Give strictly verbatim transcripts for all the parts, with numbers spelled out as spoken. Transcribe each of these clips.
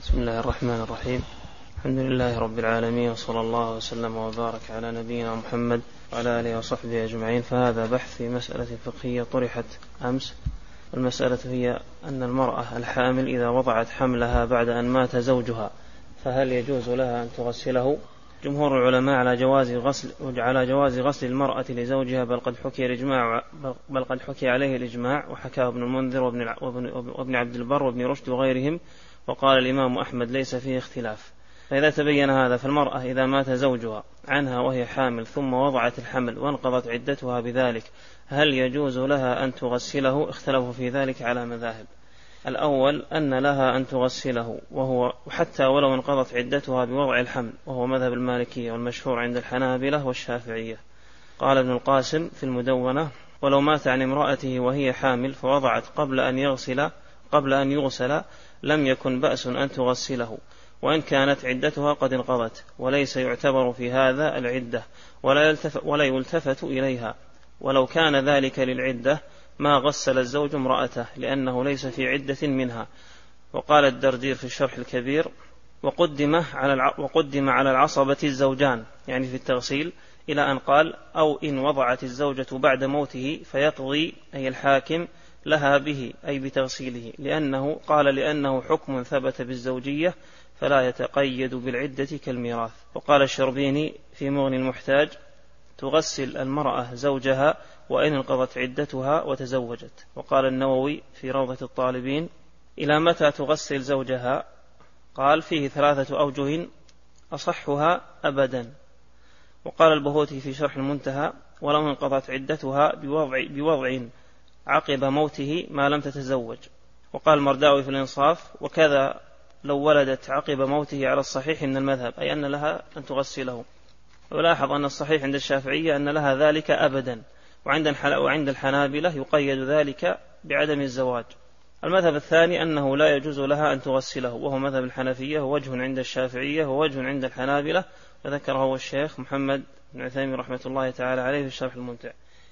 بسم الله الرحمن الرحيم. الحمد لله رب العالمين، وصلى الله وسلم وبارك على نبينا محمد وعلى آله وصحبه أجمعين. فهذا بحث في مسألة فقهية طرحت أمس، والمسألة هي أن المرأة الحامل إذا وضعت حملها بعد أن مات زوجها فهل يجوز لها أن تغسله؟ جمهور العلماء على جواز غسل على جواز غسل المرأة لزوجها، بل قد حكي الإجماع بل قد حكي عليه الإجماع، وحكاه ابن المنذر وابن, وابن عبد البر وابن رشد وغيرهم، وقال الإمام أحمد ليس فيه اختلاف. فإذا تبين هذا، فالمرأة إذا مات زوجها عنها وهي حامل ثم وضعت الحمل وانقضت عدتها بذلك، هل يجوز لها أن تغسله؟ اختلفوا في ذلك على مذاهب. الأول أن لها أن تغسله، وهو حتى ولو انقضت عدتها بوضع الحمل، وهو مذهب المالكية والمشهور عند الحنابلة والشافعية. قال ابن القاسم في المدونة: ولو مات عن امرأته وهي حامل فوضعت قبل أن يغسل قبل أن يغسل لم يكن بأس أن تغسله، وإن كانت عدتها قد انقضت، وليس يعتبر في هذا العدة ولا يلتفت, ولا يلتفت إليها. ولو كان ذلك للعدة ما غسل الزوج امرأته، لأنه ليس في عدة منها. وقال الدردير في الشرح الكبير: وقدم على وقدم على العصبة الزوجان، يعني في التغسيل، إلى أن قال: أو إن وضعت الزوجة بعد موته فيقضي أي الحاكم لها به، أي بتغسيله، لأنه قال لأنه حكم ثبت بالزوجية فلا يتقيد بالعدة كالميراث. وقال الشربيني في مغني المحتاج: تغسل المرأة زوجها وإن انقضت عدتها وتزوجت. وقال النووي في روضة الطالبين: إلى متى تغسل زوجها؟ قال: فيه ثلاثة أوجه أصحها أبدا. وقال البهوتي في شرح المنتهى: ولو انقضت عدتها بوضع, بوضع عقب موته ما لم تتزوج. وقال المرداوي في الإنصاف: وكذا لو ولدت عقب موته على الصحيح من المذهب، أي أن لها أن تغسله. ولاحظ أن الصحيح عند الشافعية أن لها ذلك أبدا، وعند الحنابلة يقيد ذلك بعدم الزواج. المذهب الثاني أنه لا يجوز لها أن تغسله، وهو مذهب الحنفية، ووجه عند الشافعية ووجه عند الحنابلة، وذكره الشيخ محمد بن عثيمين رحمة الله تعالى عليه في الشرح الممتع.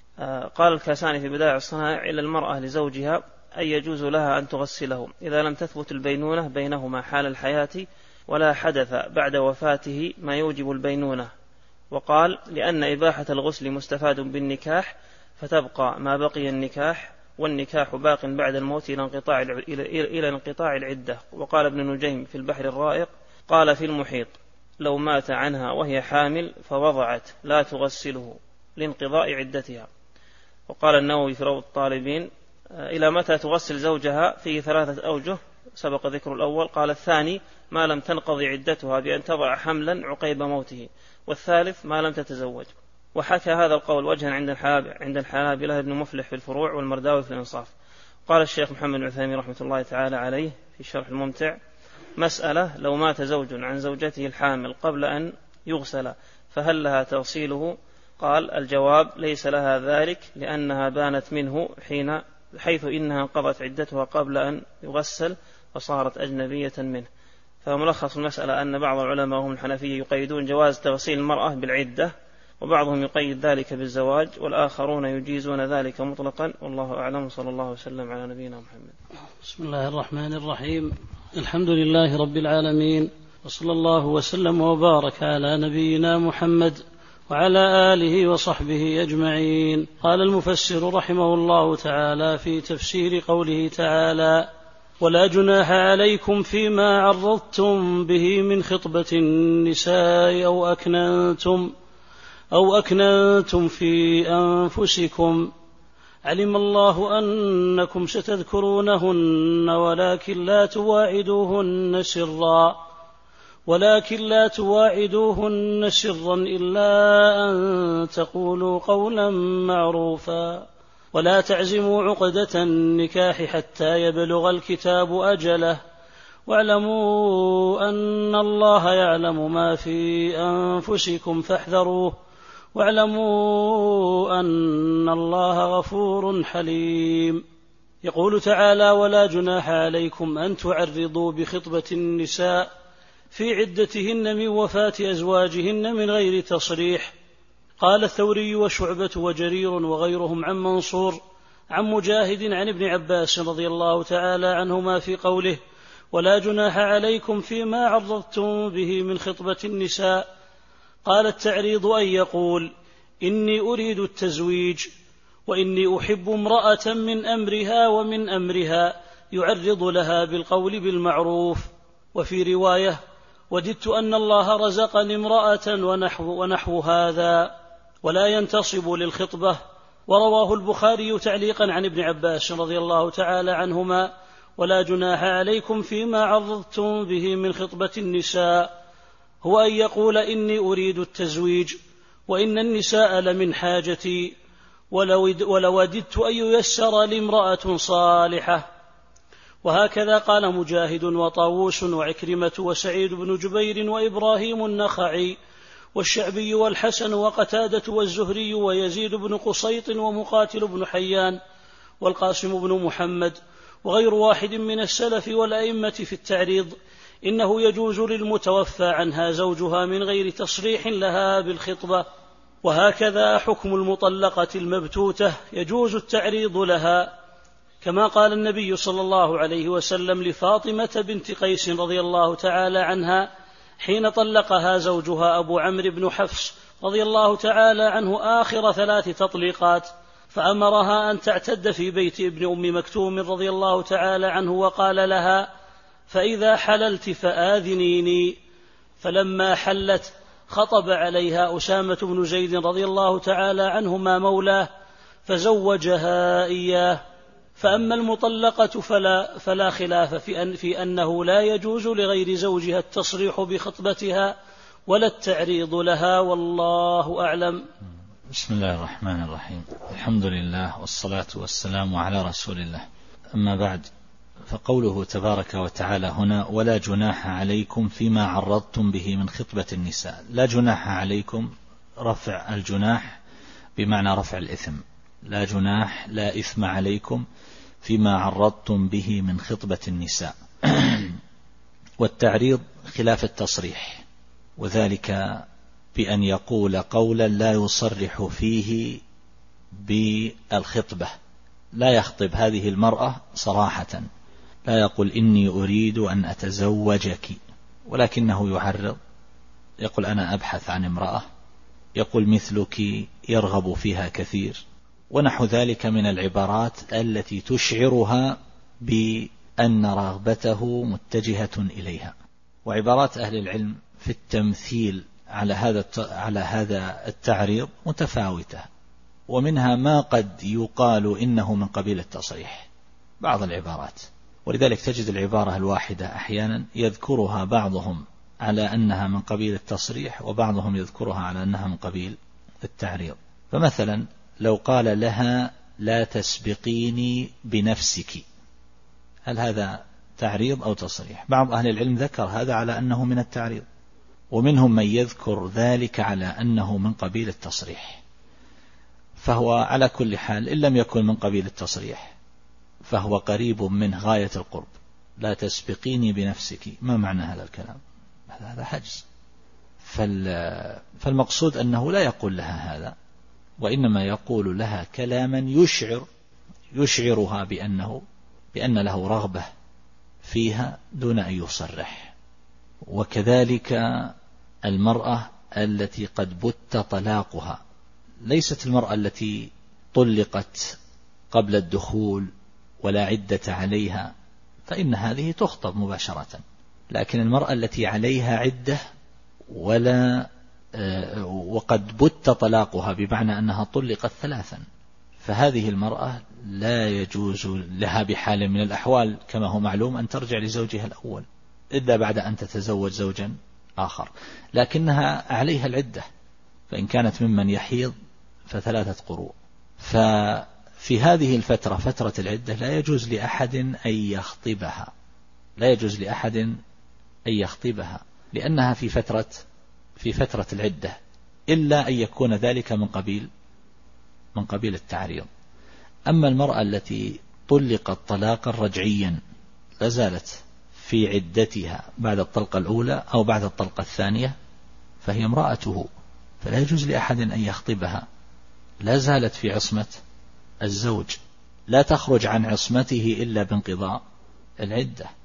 قال الكاساني في بدائع الصنائع: إلى المرأة لزوجها أن يجوز لها أن تغسله إذا لم تثبت البينونة بينهما حال الحياة، ولا حدث بعد وفاته ما يوجب البينونة. وقال: لأن إباحة الغسل مستفاد بالنكاح، فتبقى ما بقي النكاح، والنكاح باق بعد الموت إلى انقطاع إلى انقطاع العدة. وقال ابن نجيم في البحر الرائق: قال في المحيط: لو مات عنها وهي حامل فوضعت لا تغسله لانقضاء عدتها. وقال النووي في روض الطالبين: إلى متى تغسل زوجها؟ فيه ثلاثة أوجه سبق ذكر الأول. قال الثاني: ما لم تنقضي عدتها بأن تضع حملا عقيب موته. والثالث: ما لم تتزوج. وحكى هذا القول وجها عند الحنابلة ابن مفلح في الفروع، والمرداوي في الإنصاف. قال الشيخ محمد بن عثيمين رحمة الله تعالى عليه في الشرح الممتع: مسألة: لو مات زوج عن زوجته الحامل قبل أن يغسل فهل لها تغسيله؟ قال: الجواب: ليس لها ذلك، لأنها بانت منه حين حيث إنها انقضت عدتها قبل أن يغسل وصارت أجنبية منه. فملخص المسألة أن بعض العلماء وهم الحنفية يقيدون جواز تغسيل المرأة بالعدة، وبعضهم يقيد ذلك بالزواج، والآخرون يجيزون ذلك مطلقا، والله أعلم. صلى الله وسلم على نبينا محمد. بسم الله الرحمن الرحيم. الحمد لله رب العالمين، وصلى الله وسلم وبارك على نبينا محمد وعلى آله وصحبه أجمعين. قال المفسر رحمه الله تعالى في تفسير قوله تعالى: ولا جناح عليكم فيما عرضتم به من خطبة النساء أو أكننتم أو أكننتم في أنفسكم، علم الله أنكم ستذكرونهن ولكن لا تواعدوهن سرا ولكن لا تواعدوهن سرا إلا أن تقولوا قولا معروفا، ولا تعزموا عقدة النكاح حتى يبلغ الكتاب أجله، واعلموا أن الله يعلم ما في أنفسكم فاحذروه، واعلموا أن الله غفور حليم. يقول تعالى: ولا جناح عليكم أن تعرضوا بخطبة النساء في عدتهن من وفاة أزواجهن من غير تصريح. قال الثوري وشعبة وجرير وغيرهم عن منصور عن مجاهد عن ابن عباس رضي الله تعالى عنهما في قوله: ولا جناح عليكم فيما عرضتم به من خطبة النساء. قال: التعريض أن يقول: إني أريد التزويج، وإني أحب امرأة من أمرها ومن أمرها، يعرض لها بالقول بالمعروف. وفي رواية: وددت أن الله رزقني امرأة ونحو, ونحو هذا، ولا ينتصب للخطبة. ورواه البخاري تعليقا عن ابن عباس رضي الله تعالى عنهما: ولا جناح عليكم فيما عرضتم به من خطبة النساء، هو أن يقول: إني أريد التزويج، وإن النساء لمن حاجتي، ولوددت أن ييسر لامرأة صالحة. وهكذا قال مجاهد وطاووس وعكرمة وسعيد بن جبير وإبراهيم النخعي والشعبي والحسن وقتادة والزهري ويزيد بن قصيط ومقاتل بن حيان والقاسم بن محمد وغير واحد من السلف والأئمة في التعريض: إنه يجوز للمتوفى عنها زوجها من غير تصريح لها بالخطبة. وهكذا حكم المطلقة المبتوتة، يجوز التعريض لها، كما قال النبي صلى الله عليه وسلم لفاطمة بنت قيس رضي الله تعالى عنها حين طلقها زوجها أبو عمرو بن حفص رضي الله تعالى عنه آخر ثلاث تطليقات، فأمرها أن تعتد في بيت ابن أم مكتوم رضي الله تعالى عنه، وقال لها: فإذا حللت فآذنيني. فلما حلت خطب عليها أسامة بن زيد رضي الله تعالى عنهما مولاه فزوجها إياه. فأما المطلقة فلا, فلا خلاف في, أن في أنه لا يجوز لغير زوجها التصريح بخطبتها ولا التعريض لها، والله أعلم. بسم الله الرحمن الرحيم. الحمد لله والصلاة والسلام على رسول الله. أما بعد، فقوله تبارك وتعالى هنا: ولا جناح عليكم فيما عرضتم به من خطبة النساء. لا جناح عليكم، رفع الجناح بمعنى رفع الإثم. لا جناح، لا إثم عليكم فيما عرضتم به من خطبة النساء. والتعريض خلاف التصريح، وذلك بأن يقول قولا لا يصرح فيه بالخطبة، لا يخطب هذه المرأة صراحة، لا يقول إني أريد أن أتزوجك، ولكنه يعرض، يقول أنا أبحث عن امرأة، يقول مثلك يرغب فيها كثير، ونحو ذلك من العبارات التي تشعرها بأن رغبته متجهة إليها. وعبارات أهل العلم في التمثيل على هذا على هذا التعريض متفاوتة، ومنها ما قد يقال إنه من قبيل التصريح، بعض العبارات، ولذلك تجد العبارة الواحدة أحيانا يذكرها بعضهم على أنها من قبيل التصريح، وبعضهم يذكرها على أنها من قبيل التعريض. فمثلا لو قال لها: لا تسبقيني بنفسك، هل هذا تعريض أو تصريح؟ بعض أهل العلم ذكر هذا على أنه من التعريض، ومنهم من يذكر ذلك على أنه من قبيل التصريح. فهو على كل حال إن لم يكن من قبيل التصريح فهو قريب منه غاية القرب. لا تسبقيني بنفسك، ما معنى هذا الكلام؟ هذا حجز. فالمقصود أنه لا يقول لها هذا، وإنما يقول لها كلاما يشعر يشعرها بأنه بأن له رغبة فيها دون أن يصرح. وكذلك المرأة التي قد بت طلاقها، ليست المرأة التي طلقت قبل الدخول ولا عدة عليها، فإن هذه تخطب مباشرة، لكن المرأة التي عليها عدة ولا وقد بت طلاقها بمعنى أنها طلقت ثلاثا، فهذه المرأة لا يجوز لها بحال من الأحوال كما هو معلوم أن ترجع لزوجها الأول إلا بعد أن تتزوج زوجا آخر، لكنها عليها العدة، فإن كانت ممن يحيض فثلاثة قروء. ففي هذه الفترة، فترة العدة، لا يجوز لأحد أن يخطبها، لا يجوز لأحد أن يخطبها لأنها في فترة في فترة العدة، إلا أن يكون ذلك من قبيل من قبيل التعريض. أما المرأة التي طلقت طلاقا رجعيا لازالت في عدتها بعد الطلقة الأولى أو بعد الطلقة الثانية، فهي امرأته، فلا يجوز لأحد أن يخطبها، لا زالت في عصمة الزوج، لا تخرج عن عصمته إلا بانقضاء العدة.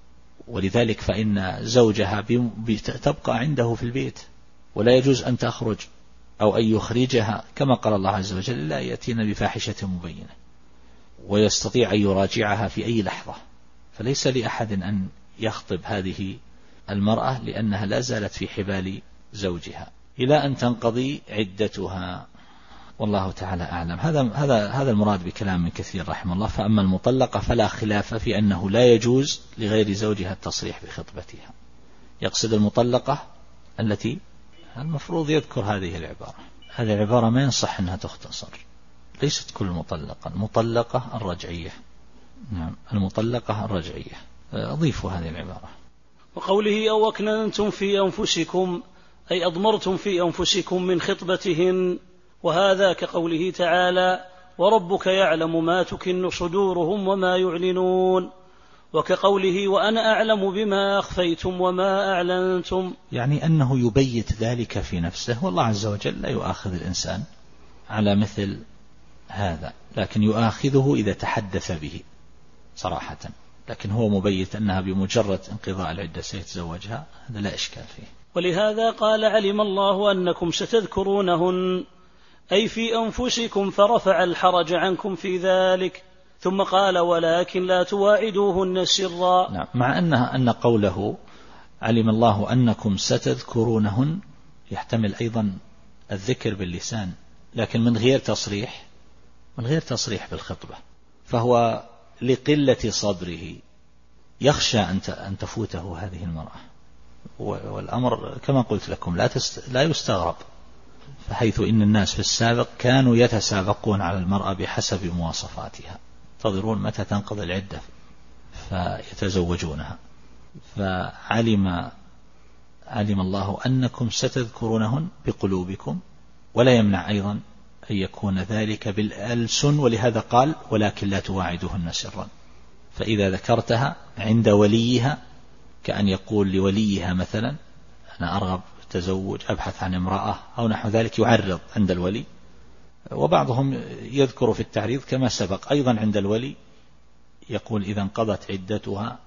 ولذلك فإن زوجها تبقى عنده في البيت ولا يجوز أن تخرج أو أن يخرجها، كما قال الله عز وجل لا يأتين بفاحشة مبينة، ويستطيع أن يراجعها في أي لحظة. فليس لأحد أن يخطب هذه المرأة لأنها لا زالت في حبال زوجها إلى أن تنقضي عدتها، والله تعالى أعلم. هذا هذا هذا المراد بكلام من كثير رحمه الله. فأما المطلقة فلا خلاف في أنه لا يجوز لغير زوجها التصريح بخطبتها. يقصد المطلقة التي المفروض يذكر هذه العبارة. هذه العبارة ما ينصح أنها تختصر، ليست كل مطلقة، المطلقة الرجعية. نعم، المطلقة الرجعية، أضيفوا هذه العبارة. وقوله أو أكننتم في أنفسكم أي أضمرتم في أنفسكم من خطبتهن، وهذا كقوله تعالى وربك يعلم ما تكن صدورهم وما يعلنون، وكقوله وأنا أعلم بما أخفيتم وما أعلنتم، يعني أنه يبيت ذلك في نفسه، والله عز وجل لا يؤاخذ الإنسان على مثل هذا، لكن يؤاخذه إذا تحدث به صراحة، لكن هو مبيت أنها بمجرد انقضاء العدة سيتزوجها، هذا لا إشكال فيه. ولهذا قال علم الله أنكم ستذكرونهن أي في أنفسكم فرفع الحرج عنكم في ذلك، ثم قال ولكن لا تواعدوهن سرا. نعم، مع أنها أن قوله علم الله أنكم ستذكرونهن يحتمل أيضا الذكر باللسان، لكن من غير تصريح من غير تصريح بالخطبة، فهو لقلة صبره يخشى أن تفوته هذه المرأة. والأمر كما قلت لكم لا لا يستغرب، فحيث إن الناس في السابق كانوا يتسابقون على المرأة بحسب مواصفاتها، ينتظرون متى تنقضي العدة فيتزوجونها. فعلم علم الله أنكم ستذكرونهن بقلوبكم، ولا يمنع أيضا أن يكون ذلك بالألسن، ولهذا قال ولكن لا تواعدوهن سرا. فإذا ذكرتها عند وليها كأن يقول لوليها مثلا أنا أرغب تزوج أبحث عن امرأة أو نحو ذلك، يعرض عند الولي. وبعضهم يذكر في التعريض كما سبق أيضا عند الولي، يقول إذا انقضت عدتها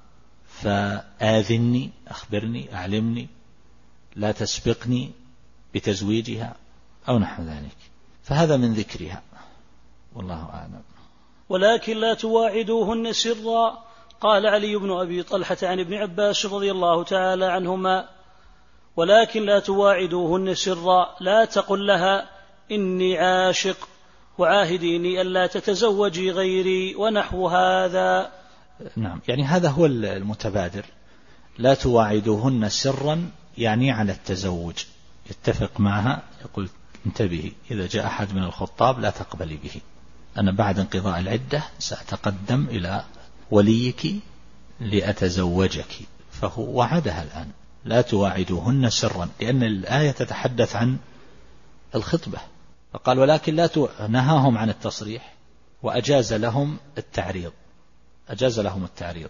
فآذني، أخبرني، أعلمني، لا تسبقني بتزويجها أو نحو ذلك، فهذا من ذكرها والله أعلم. ولكن لا تواعدوهن سرا. قال علي بن أبي طلحة عن ابن عباس رضي الله تعالى عنهما ولكن لا تواعدوهن سرا، لا تقل لها إني عاشق وعاهديني ألا تتزوجي غيري ونحو هذا. نعم، يعني هذا هو المتبادر، لا تواعدوهن سرا يعني على التزوج، يتفق معها، يقول انتبهي إذا جاء أحد من الخطاب لا تقبلي به، أنا بعد انقضاء العدة سأتقدم إلى وليك لأتزوجك. فهو وعدها الآن لا تواعدوهن سرا، لأن الآية تتحدث عن الخطبة، فقال ولكن لا تو... نهاهم عن التصريح وأجاز لهم التعريض، أجاز لهم التعريض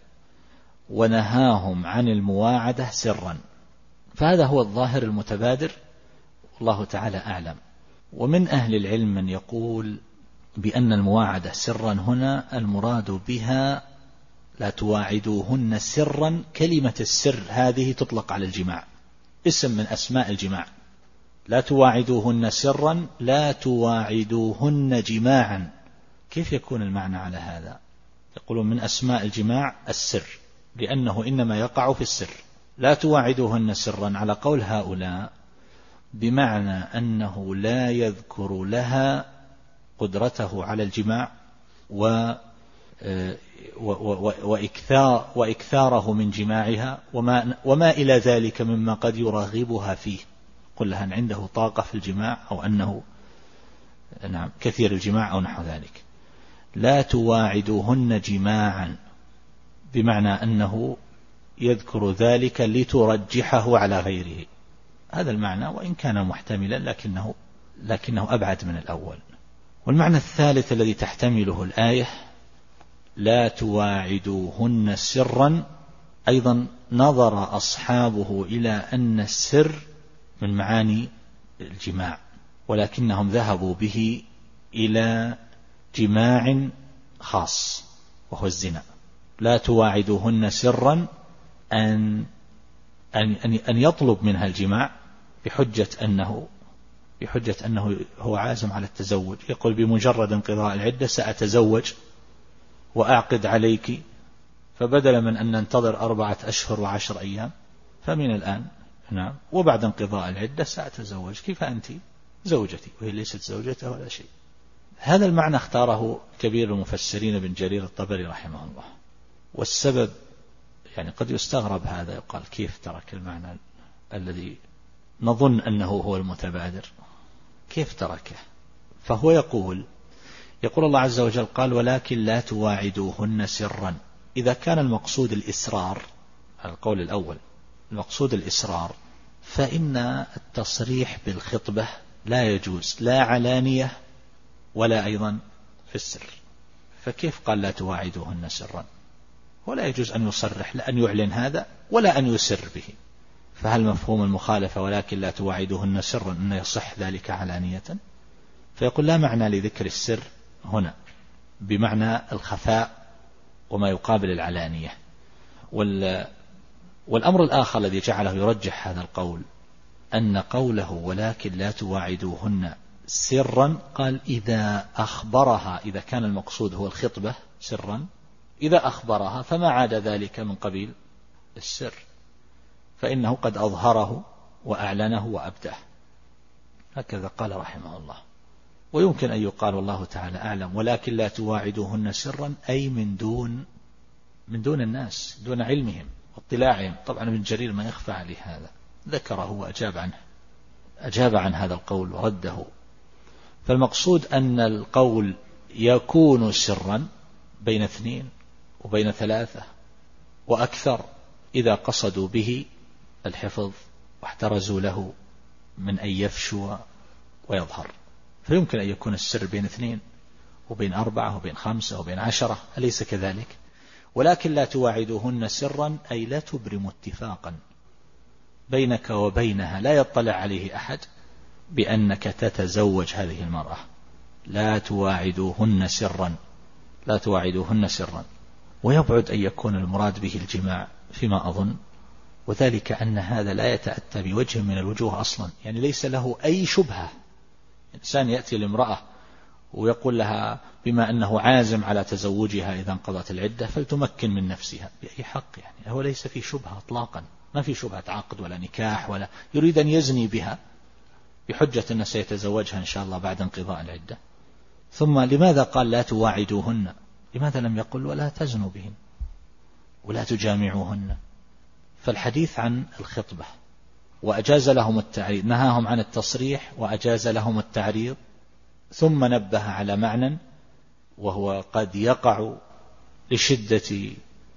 ونهاهم عن المواعدة سرا. فهذا هو الظاهر المتبادر، والله تعالى أعلم. ومن أهل العلم من يقول بأن المواعدة سرا هنا المراد بها لا تواعدوهن سرا، كلمة السر هذه تطلق على الجماع، اسم من أسماء الجماع. لا تواعدوهن سرا لا تواعدوهن جماعا. كيف يكون المعنى على هذا؟ يقولون من أسماء الجماع السر، لأنه إنما يقع في السر. لا تواعدوهن سرا على قول هؤلاء بمعنى أنه لا يذكر لها قدرته على الجماع و وإكثار وإكثاره من جماعها وما, وما إلى ذلك مما قد يرغبها فيه. قل لها أن عنده طاقة في الجماع أو أنه نعم كثير الجماع أو نحو ذلك. لا تواعدوهن جماعا بمعنى أنه يذكر ذلك لترجحه على غيره، هذا المعنى وإن كان محتملا لكنه, لكنه أبعد من الأول. والمعنى الثالث الذي تحتمله الآية لا تواعدوهن سرا، أيضا نظر أصحابه إلى أن السر من معاني الجماع، ولكنهم ذهبوا به إلى جماع خاص وهو الزنا. لا تواعدوهن سرا أن أن أن يطلب منها الجماع بحجة أنه بحجة أنه هو عازم على التزوج، يقول بمجرد انقضاء العدة سأتزوج وأعقد عليك، فبدلا من أن ننتظر أربعة أشهر وعشر أيام فمن الآن نعم وبعد انقضاء العدة سأتزوج، كيف أنت زوجتي وهي ليست زوجته ولا شيء. هذا المعنى اختاره كبير المفسرين ابن جرير الطبري رحمه الله، والسبب يعني قد يستغرب هذا، يقال كيف ترك المعنى الذي نظن أنه هو المتبادر، كيف تركه؟ فهو يقول يقول الله عز وجل قال ولكن لا تواعدوهن سرا. إذا كان المقصود الإسرار، القول الأول المقصود الإسرار، فإن التصريح بالخطبة لا يجوز لا علانية ولا أيضا في السر. فكيف قال لا تواعدوهن سرا؟ ولا يجوز أن يصرح لا أن يعلن هذا ولا أن يسر به، فهل مفهوم المخالفة ولكن لا تواعدوهن سرا أن يصح ذلك علانية؟ فيقول لا معنى لذكر السر هنا بمعنى الخفاء وما يقابل العلانية. والأمر الآخر الذي جعله يرجح هذا القول أن قوله ولكن لا تواعدوهن سرا قال إذا أخبرها، إذا كان المقصود هو الخطبة سرا، إذا أخبرها فما عاد ذلك من قبيل السر، فإنه قد أظهره وأعلنه وأبداه. هكذا قال رحمه الله. ويمكن أن يقال والله تعالى أعلم ولكن لا تواعدوهن سرا أي من دون من دون الناس، دون علمهم واطلاعهم. طبعا ابن جرير ما يخفى عليه هذا، ذكره وأجاب عنه، أجاب عن هذا القول ورده. فالمقصود أن القول يكون سرا بين اثنين وبين ثلاثة وأكثر إذا قصدوا به الحفظ واحترزوا له من أن يفشو ويظهر. فيمكن أن يكون السر بين اثنين وبين أربعة وبين خمسة وبين عشرة، أليس كذلك؟ ولكن لا تواعدوهن سرا أي لا تبرموا اتفاقا بينك وبينها لا يطلع عليه أحد بأنك تتزوج هذه المرأة. لا تواعدوهن سرا، لا تواعدوهن سرا. ويبعد أن يكون المراد به الجماع فيما أظن، وذلك أن هذا لا يتأتى بوجه من الوجوه أصلا، يعني ليس له أي شبهة. إنسان يأتي لامرأة ويقول لها بما أنه عازم على تزوجها إذا انقضت العدة فلتمكن من نفسها، بأي حق؟ يعني هو ليس في شبهة اطلاقا، ما في شبهة عقد ولا نكاح، ولا يريد أن يزني بها بحجة أنه سيتزوجها إن شاء الله بعد انقضاء العدة. ثم لماذا قال لا تواعدوهن؟ لماذا لم يقل ولا تزنوا بهن ولا تجامعوهن؟ فالحديث عن الخطبة، وأجاز لهم التعريض، نهاهم عن التصريح وأجاز لهم التعريض، ثم نبه على معنى وهو قد يقع لشدة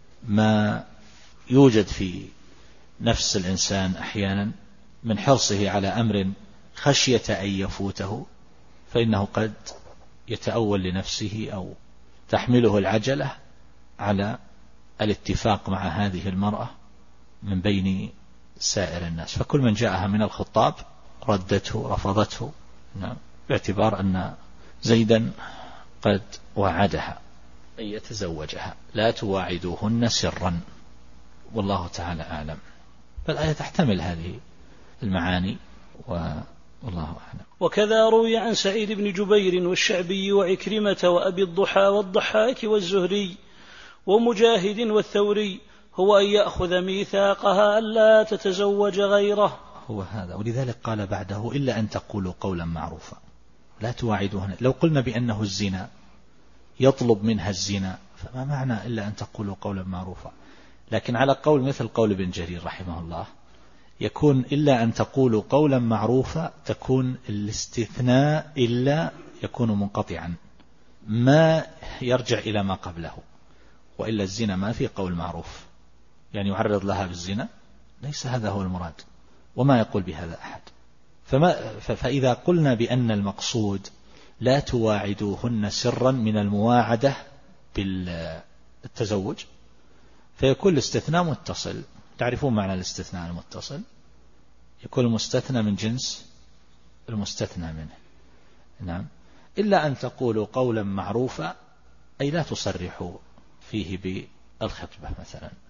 ما يوجد في نفس الإنسان أحيانا من حرصه على أمر خشية أن يفوته، فإنه قد يتأول لنفسه أو تحمله العجلة على الاتفاق مع هذه المرأة من بين سائر الناس. فكل من جاءها من الخطاب ردته رفضته، نعم، باعتبار أن زيدا قد وعدها أن يتزوجها. لا تواعدوهن سرا، والله تعالى أعلم. فالآية تحتمل هذه المعاني والله أعلم. وكذا روي عن سعيد بن جبير والشعبي وعكرمة وأبي الضحى والضحاك والزهري ومجاهد والثوري هو أن يأخذ ميثاقها ألا تتزوج غيره. هو هذا، ولذلك قال بعده إلا أن تقولوا قولا معروفا. لا تواعدوهن، لو قلنا بأنه الزنا يطلب منها الزنا فما معنى إلا أن تقولوا قولا معروفا. لكن على قول مثل قول ابن جرير رحمه الله يكون إلا أن تقولوا قولا معروفا، تكون الاستثناء إلا يكون منقطعا ما يرجع إلى ما قبله. وإلا الزنا ما في قول معروف، يعني يعرض لها بالزنا، ليس هذا هو المراد، وما يقول بهذا أحد. فما فإذا قلنا بأن المقصود لا تواعدوهن سرا من المواعدة بالتزوج، فيكون الاستثناء متصل. تعرفون معنى الاستثناء المتصل؟ يكون المستثنى من جنس المستثنى منه. نعم. إلا أن تقولوا قولا معروفا أي لا تصرحوا فيه بالخطبة مثلا،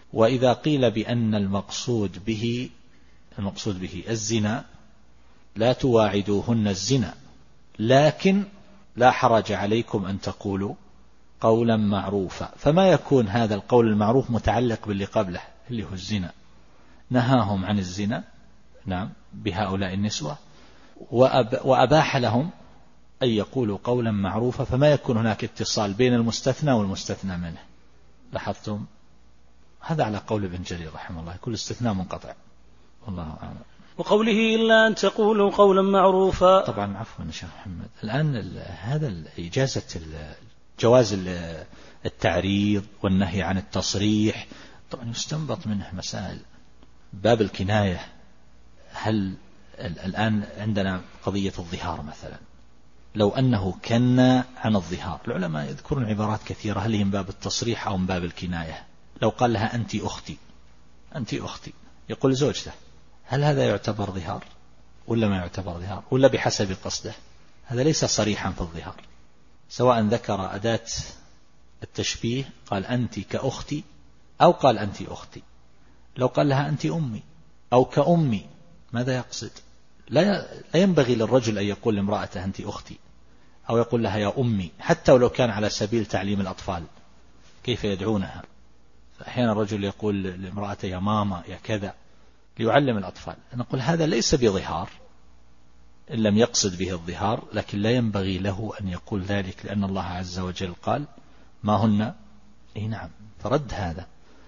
وإذا قيل بأن المقصود به المقصود به الزنا لا تواعدوهن الزنا، لكن لا حرج عليكم أن تقولوا قولا معروفا، فما يكون هذا القول المعروف متعلق باللي قبله اللي هو الزنا؟ نهاهم عن الزنا نعم بهؤلاء النسوة، وأب وأباح لهم أن يقولوا قولا معروفا، فما يكون هناك اتصال بين المستثنى والمستثنى منه. لاحظتم؟ هذا على قول ابن جرير رحمه الله، كل استثناء منقطع، والله أعلم. وقوله إلا أن تقولوا قولا معروفا. طبعا عفوا شيخ محمد، الآن هذا إجازة جواز التعريض والنهي عن التصريح طبعا يستنبط منه مسائل. باب الكناية، هل الآن عندنا قضية الظهار مثلا، لو أنه كنا عن الظهار، العلماء يذكرون عبارات كثيرة، هل هي من باب التصريح أو من باب الكناية؟ لو قال لها أنت أختي أنت أختي يقول زوجته، هل هذا يعتبر ظهار ولا ما يعتبر ظهار، ولا بحسب قصده؟ هذا ليس صريحا في الظهار، سواء ذكر أداة التشبيه قال أنت كأختي أو قال أنت أختي. لو قال لها أنت أمي أو كأمي، ماذا يقصد؟ لا ينبغي للرجل أن يقول لامرأته أنت أختي أو يقول لها يا أمي، حتى ولو كان على سبيل تعليم الأطفال كيف يدعونها. فأحيانا الرجل يقول لامرأته يا ماما يا كذا ليعلم الأطفال. نقول هذا ليس بظهار إن لم يقصد به الظهار، لكن لا ينبغي له أن يقول ذلك، لأن الله عز وجل قال ما هن إيه نعم، فرد هذا.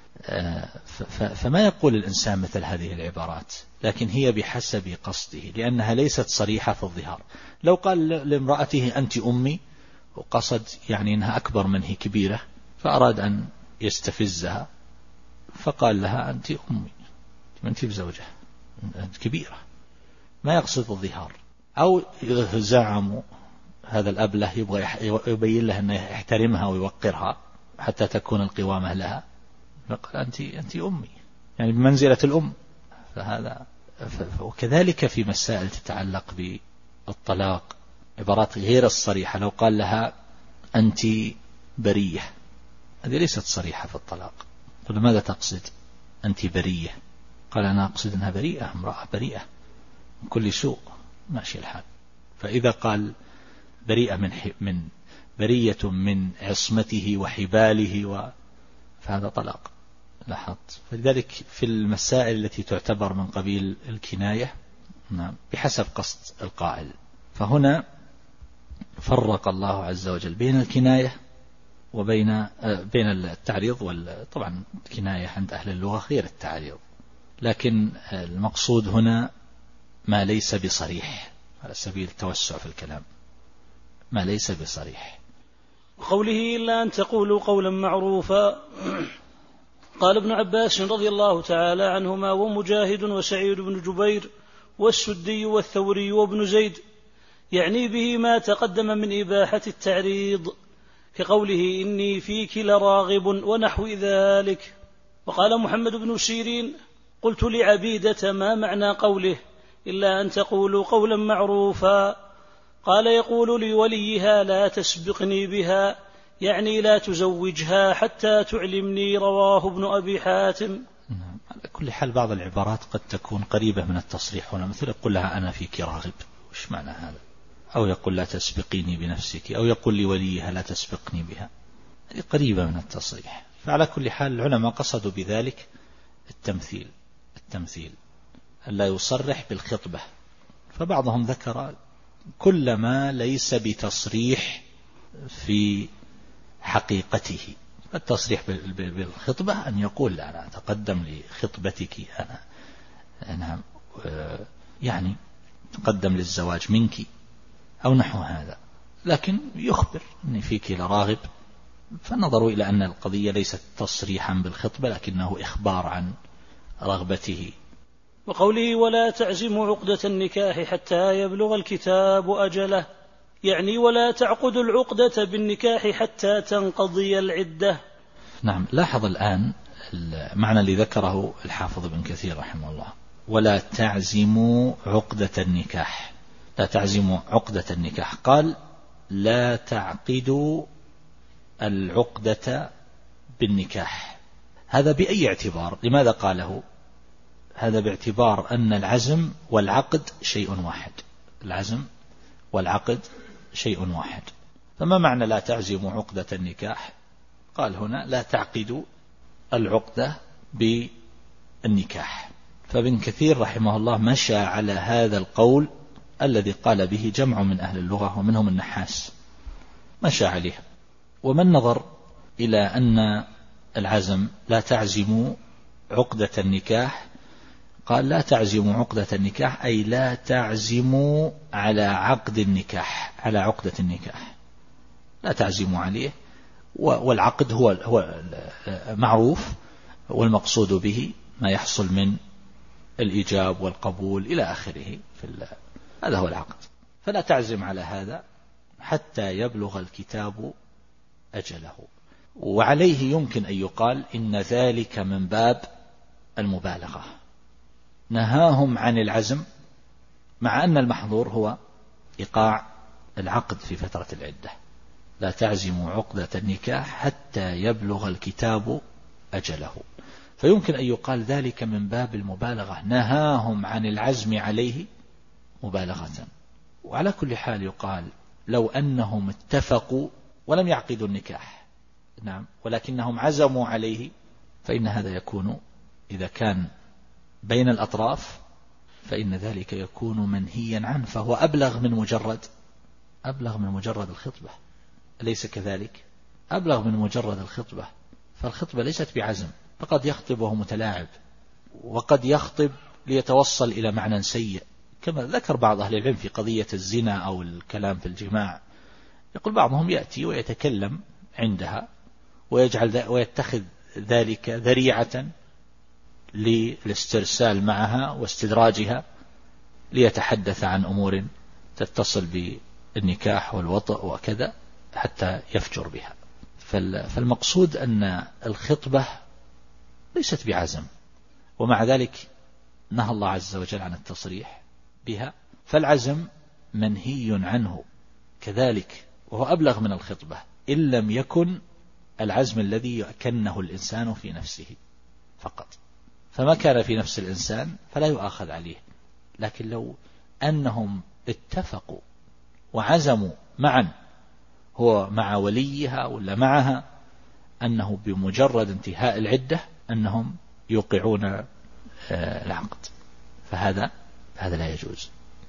فما يقول الإنسان مثل هذه العبارات، لكن هي بحسب قصده، لأنها ليست صريحة في الظهار. لو قال لامرأته أنت أمي وقصد يعني أنها أكبر منه كبيرة، فأراد أن يستفزها فقال لها أنت أمي أنت بزوجة أنت كبيرة، ما يقصد الظهار. أو زعموا هذا الأبله يبغى يبين له أنه يحترمها ويوقرها حتى تكون القوامة لها، فقال أنت أنت أمي يعني بمنزلة الأم. فهذا وكذلك في مسائل تتعلق بالطلاق، عبارات غير الصريحة. لو قال لها أنت برية، هذه ليست صريحة في الطلاق. قل ماذا تقصد أنت برية؟ قال أنا أقصد أنها بريئة، امرأة بريئة من كل سوء، ماشي الحال. فإذا قال بريئة من من برية من عصمته وحباله و فهذا طلاق. لاحظت؟ فلذلك في المسائل التي تعتبر من قبيل الكناية نعم بحسب قصد القائل. فهنا فرق الله عز وجل بين الكناية وبين بين التعريض. وطبعا الكناية عند أهل اللغة غير التعريض، لكن المقصود هنا ما ليس بصريح على سبيل التوسع في الكلام، ما ليس بصريح. وقوله إلا أن تقولوا قولا معروفا، قال ابن عباس رضي الله تعالى عنهما ومجاهد وسعيد بن جبير والسدي والثوري وابن زيد، يعني به ما تقدم من إباحة التعريض كقوله إني فيك لراغب ونحو ذلك. وقال محمد بن سيرين قلت لعبيدة ما معنى قوله إلا أن تقولوا قولا معروفا؟ قال يقول لوليها لا تسبقني بها، يعني لا تزوجها حتى تعلمني. رواه ابن أبي حاتم. على كل حال بعض العبارات قد تكون قريبة من التصريح هنا، مثل يقول لها أنا فيك راغب، وش معنى هذا؟ أو يقول لا تسبقيني بنفسك، أو يقول لوليها لا تسبقني بها، هذه قريبة من التصريح. فعلى كل حال العلماء قصدوا بذلك التمثيل التمثيل ألا يصرح بالخطبة. فبعضهم ذكر كل ما ليس بتصريح في حقيقته. التصريح بالخطبة أن يقول لا أنا أتقدم لخطبتك، أنا أنا يعني تقدم للزواج منك أو نحو هذا، لكن يخبر أني فيك لراغب، فنظروا إلى أن القضية ليست تصريحا بالخطبة لكنه إخبار عن رغبته. وقوله ولا تعزموا عقدة النكاح حتى يبلغ الكتاب أجله، يعني ولا تعقد العقدة بالنكاح حتى تنقضي العدة. نعم. لاحظ الآن المعنى اللي ذكره الحافظ ابن كثير رحمه الله، ولا تعزموا عقدة النكاح، لا تعزموا عقدة النكاح، قال لا تعقدوا العقدة بالنكاح. هذا بأي اعتبار؟ لماذا قاله؟ هذا باعتبار أن العزم والعقد شيء واحد. العزم والعقد شيء واحد. فما معنى لا تعزموا عقدة النكاح؟ قال هنا لا تعقدوا العقدة بالنكاح. فابن كثير رحمه الله مشى على هذا القول الذي قال به جمع من أهل اللغة ومنهم النحاس، مشى عليه. ومن نظر إلى أن العزم لا تعزموا عقدة النكاح، قال لا تعزموا عقدة النكاح أي لا تعزموا على عقد النكاح، على عقدة النكاح لا تعزموا عليه. والعقد هو هو معروف، والمقصود به ما يحصل من الإيجاب والقبول إلى آخره، هذا هو العقد. فلا تعزم على هذا حتى يبلغ الكتاب أجله. وعليه يمكن أن يقال إن ذلك من باب المبالغة، نهاهم عن العزم مع أن المحظور هو إيقاع العقد في فترة العدة. لا تعزموا عقدة النكاح حتى يبلغ الكتاب أجله، فيمكن أن يقال ذلك من باب المبالغة، نهاهم عن العزم عليه مبالغة. وعلى كل حال يقال لو أنهم اتفقوا ولم يعقدوا النكاح، نعم، ولكنهم عزموا عليه، فإن هذا يكون إذا كان بين الأطراف فإن ذلك يكون منهيا عنه، فهو أبلغ من مجرد أبلغ من مجرد الخطبة، أليس كذلك؟ أبلغ من مجرد الخطبة، فالخطبة ليست بعزم، فقد يخطب وهو متلاعب، وقد يخطب ليتوصل إلى معنى سيء، كما ذكر بعض أهل العلم في قضية الزنا أو الكلام في الجماع. يقول بعضهم يأتي ويتكلم عندها ويجعل ويتخذ ذلك ذريعة للاسترسال معها واستدراجها ليتحدث عن أمور تتصل بالنكاح والوطأ وكذا حتى يفجر بها. فالمقصود أن الخطبة ليست بعزم، ومع ذلك نهى الله عز وجل عن التصريح بها، فالعزم منهي عنه كذلك، وهو أبلغ من الخطبة إن لم يكن العزم الذي يكنه الإنسان في نفسه فقط، فما كان في نفس الإنسان فلا يؤاخذ عليه. لكن لو أنهم اتفقوا وعزموا معا، هو مع وليها ولا معها، أنه بمجرد انتهاء العدة أنهم يوقعون العقد، فهذا هذا لا يجوز.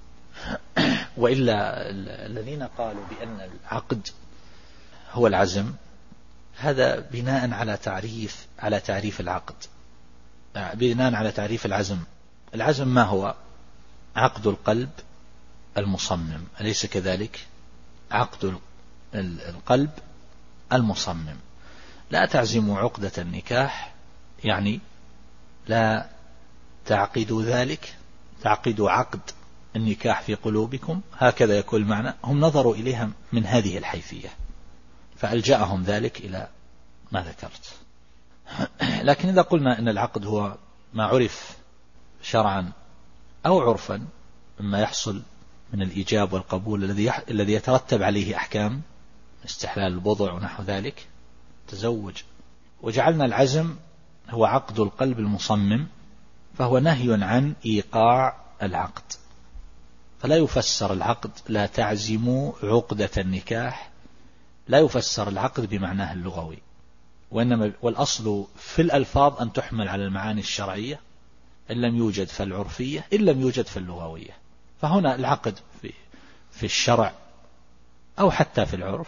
وإلا الذين قالوا بأن العقد هو العزم، هذا بناء على تعريف على تعريف العقد، بناء على تعريف العزم. العزم ما هو؟ عقد القلب المصمم، أليس كذلك؟ عقد القلب المصمم. لا تعزموا عقدة النكاح يعني لا تعقدوا ذلك، تعقدوا عقد النكاح في قلوبكم، هكذا يكون المعنى. هم نظروا إليها من هذه الحيثية فألجأهم ذلك إلى ما ذكرت. لكن إذا قلنا أن العقد هو ما عرف شرعا أو عرفا مما يحصل من الإيجاب والقبول الذي الذي يترتب عليه أحكام استحلال البضع ونحو ذلك، تزوج، وجعلنا العزم هو عقد القلب المصمم، فهو نهي عن إيقاع العقد. فلا يفسر العقد لا تعزموا عقدة النكاح، لا يفسر العقد بمعناه اللغوي، وإنما والأصل في الألفاظ أن تحمل على المعاني الشرعية، إن لم يوجد فالعرفية، إن لم يوجد فاللغوية. فهنا العقد في في الشرع أو حتى في العرف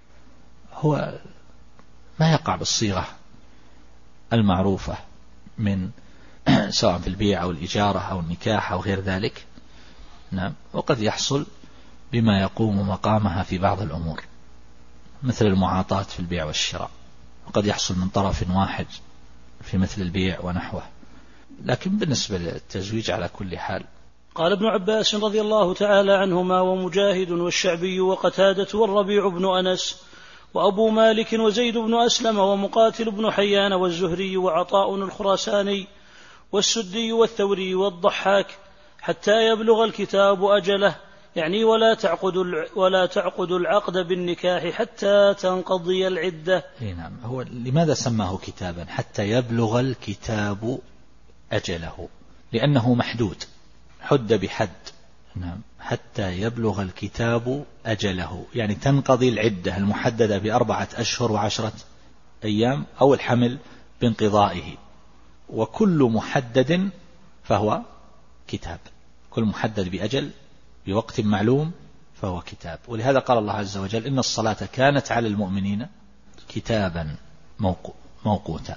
هو ما يقع بالصيغة المعروفة من سواء في البيع أو الإجارة أو النكاح أو غير ذلك، نعم، وقد يحصل بما يقوم مقامها في بعض الأمور مثل المعاطاة في البيع والشراء، وقد يحصل من طرف واحد في مثل البيع ونحوه. لكن بالنسبة للتزويج على كل حال. قال ابن عباس رضي الله تعالى عنهما ومجاهد والشعبي وقتادة والربيع بن أنس وأبو مالك وزيد بن أسلم ومقاتل بن حيان والزهري وعطاء الخراساني والسدي والثوري والضحاك حتى يبلغ الكتاب أجله، يعني ولا تعقد ولا تعقد العقد بالنكاح حتى تنقضي العدة. نعم. هو لماذا سماه كتابا؟ حتى يبلغ الكتاب أجله، لأنه محدود، حد بحد. نعم. حتى يبلغ الكتاب أجله، يعني تنقضي العدة المحددة بأربعة أشهر وعشرة أيام أو الحمل بانقضائه. وكل محدد فهو كتاب، كل محدد بأجل بوقت معلوم فهو كتاب. ولهذا قال الله عز وجل: إن الصلاة كانت على المؤمنين كتابا موقوتا.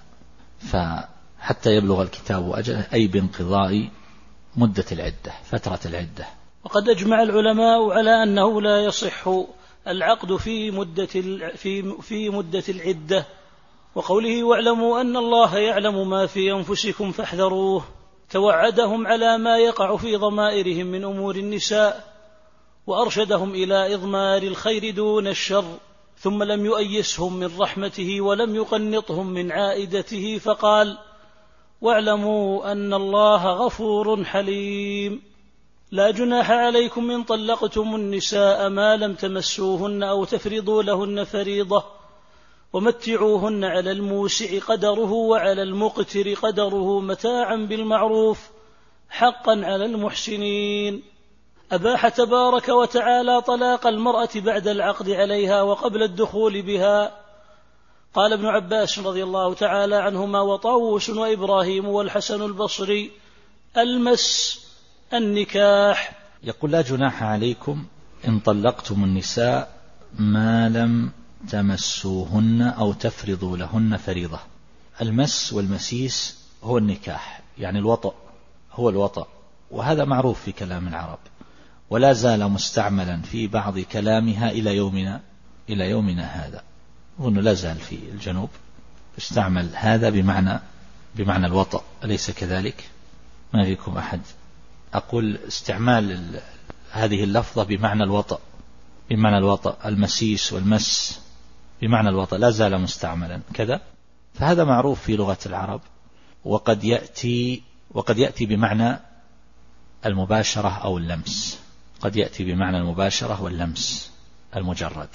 فحتى يبلغ الكتاب أجله أي بانقضاء مدة العدة، فترة العدة. وقد أجمع العلماء على أنه لا يصح العقد في مدة في في مدة العدة، وقوله: واعلموا أن الله يعلم ما في أنفسكم فاحذروه، توعدهم على ما يقع في ضمائرهم من أمور النساء، وأرشدهم إلى إضمار الخير دون الشر، ثم لم يؤيسهم من رحمته ولم يقنطهم من عائدته، فقال: واعلموا أن الله غفور حليم. لا جناح عليكم إن طلقتم النساء ما لم تمسوهن أو تفرضوا لهن فريضة، ومتعوهن على الموسع قدره وعلى المقتر قدره متاعا بالمعروف حقا على المحسنين. أباح تبارك وتعالى طلاق المرأة بعد العقد عليها وقبل الدخول بها. قال ابن عباس رضي الله تعالى عنهما وطاووس وإبراهيم والحسن البصري: المس النكاح. يقول: لا جناح عليكم إن طلقتم النساء ما لم تمسوهن أو تفرضوا لهن فريضة. المس والمسيس هو النكاح، يعني الوطأ، هو الوطأ، وهذا معروف في كلام العرب، ولا زال مستعملا في بعض كلامها إلى يومنا إلى يومنا هذا. أظن لا زال في الجنوب يستعمل هذا بمعنى بمعنى الوطأ، أليس كذلك؟ ما فيكم أحد؟ أقول استعمال هذه اللفظة بمعنى الوطأ، بمعنى الوطأ، المسيس والمس بمعنى الوطأ لا زال مستعملا كذا، فهذا معروف في لغة العرب. وقد يأتي وقد يأتي بمعنى المباشرة أو اللمس، قد يأتي بمعنى المباشرة واللمس المجرد.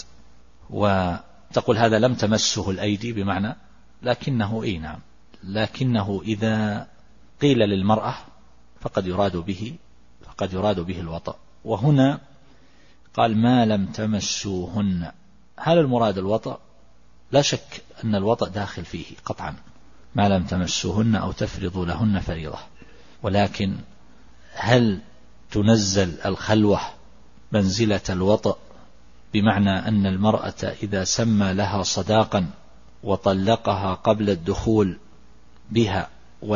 وتقول هذا لم تمسه الأيدي بمعنى لكنه إيه نعم، لكنه إذا قيل للمرأة فقد يراد به فقد يراد به الوطأ. وهنا قال ما لم تمسوهن، هل المراد الوطأ؟ لا شك أن الوطأ داخل فيه قطعا، ما لم تمسوهن أو تفرضوا لهن فريضة، ولكن هل تنزل الخلوة منزلة الوطأ بمعنى أن المرأة إذا سمى لها صداقا وطلقها قبل الدخول بها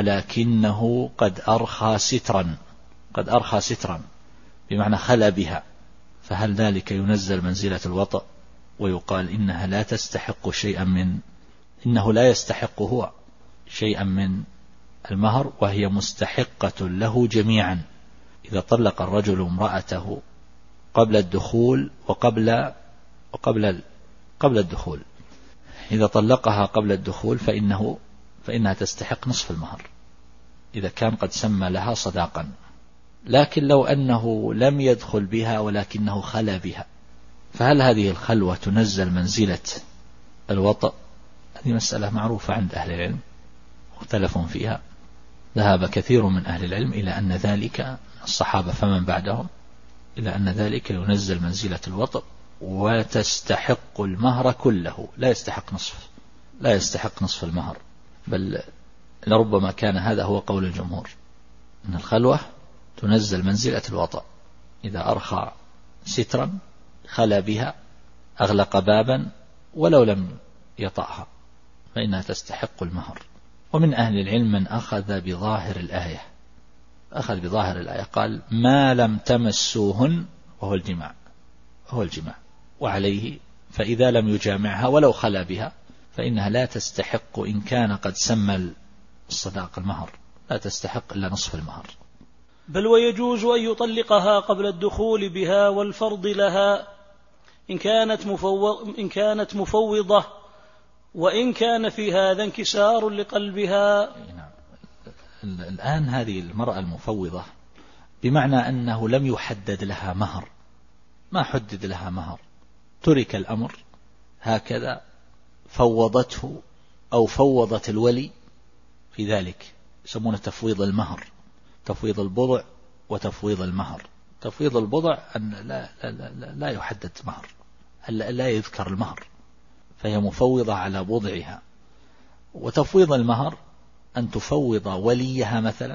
ولكنه قد أرخى سترا قد أرخى سترا بمعنى خلى بها، فهل ذلك ينزل منزلة الوطأ ويقال إنها لا تستحق شيئا من إنه لا يستحق هو شيئا من المهر، وهي مستحقة له جميعا إذا طلق الرجل امرأته قبل الدخول وقبل وقبل قبل الدخول، إذا طلقها قبل الدخول فإنه فإنها تستحق نصف المهر إذا كان قد سمى لها صداقا. لكن لو أنه لم يدخل بها ولكنه خلى بها، فهل هذه الخلوة تنزل منزلة الوطأ؟ هذه مسألة معروفة عند أهل العلم مختلفون فيها. ذهب كثير من أهل العلم إلى أن ذلك، الصحابة فمن بعدهم، إلى أن ذلك ينزل منزلة الوطأ وتستحق المهر كله، لا يستحق نصف لا يستحق نصف المهر، بل لربما كان هذا هو قول الجمهور، أن الخلوة تنزل منزلة الوطأ إذا أرخى سترا خلى بها أغلق بابا ولو لم يطأها فإنها تستحق المهر. ومن أهل العلم من أخذ بظاهر الآية أخذ بظاهر الآية قال ما لم تمسوهن، وهو الجماع هو الجماع وعليه فإذا لم يجامعها ولو خلى بها فإنها لا تستحق إن كان قد سمى الصداق المهر، لا تستحق إلا نصف المهر. بل ويجوز أن يطلقها قبل الدخول بها والفرض لها إن كانت مفوض إن كانت مفوضة، وإن كان في هذا انكسار لقلبها. الآن هذه المرأة المفوضة بمعنى أنه لم يحدد لها مهر ما حدد لها مهر، ترك الأمر هكذا، فوضته أو فوضت الولي في ذلك، يسمونه تفويض المهر، تفويض البضع وتفويض المهر. تفويض البضع أن لا, لا, لا, لا يحدد مهر، لا يذكر المهر، فهي مفوضة على بضعها. وتفويض المهر أن تفوض وليها مثلا